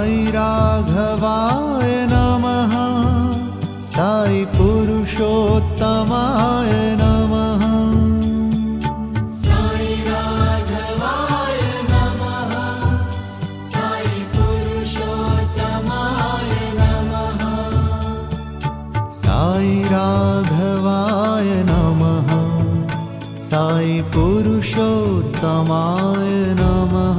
साई राघवाय नमः, साई पुरुषोत्तमाय नमः। साई राघवाय नमः, साई पुरुषोत्तमाय नमः। साई राघवाय नमः, साई पुरुषोत्तमाय नमः।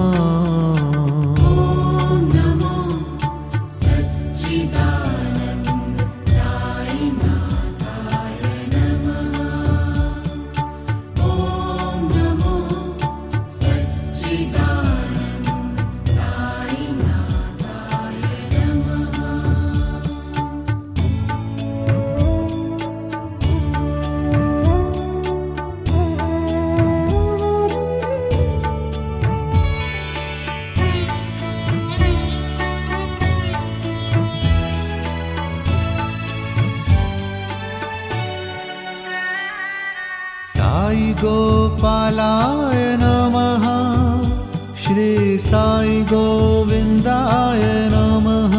साई गोपालाय नमः, श्री साई गोविंदाय नमः।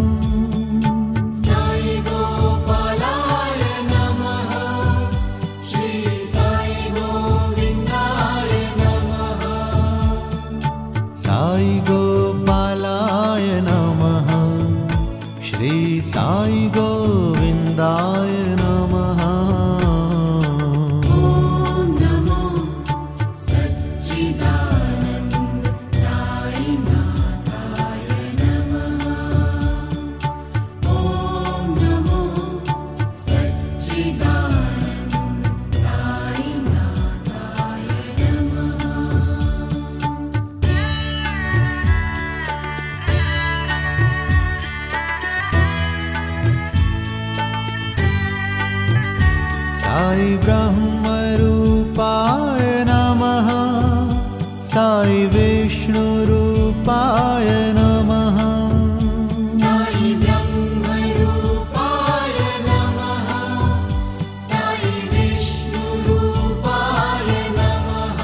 साई गोपालाय नमः, श्री साई गोविंदाय नमः। साई गोपालाय नमः, श्री साई गोविंदाय नमः। साई ब्रह्मरूपाय नमः, साई विष्णुरूपाय नमः। साई ब्रह्मरूपाय नमः, साई विष्णुरूपाय नमः।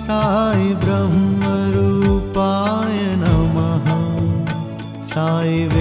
साई ब्रह्मरूपाय नमः, साई